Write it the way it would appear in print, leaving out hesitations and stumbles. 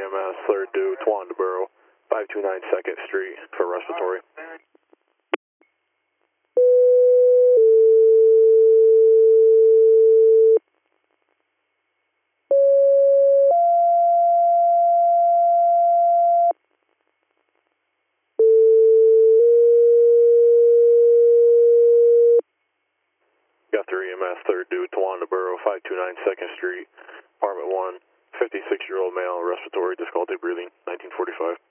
EMS, 3rd due, Towanda 529 2nd Street for respiratory. Got 3 EMS, 3rd due, Towanda 529 2nd Street, apartment 1, 56-year-old male, respiratory, difficulty breathing, 1945.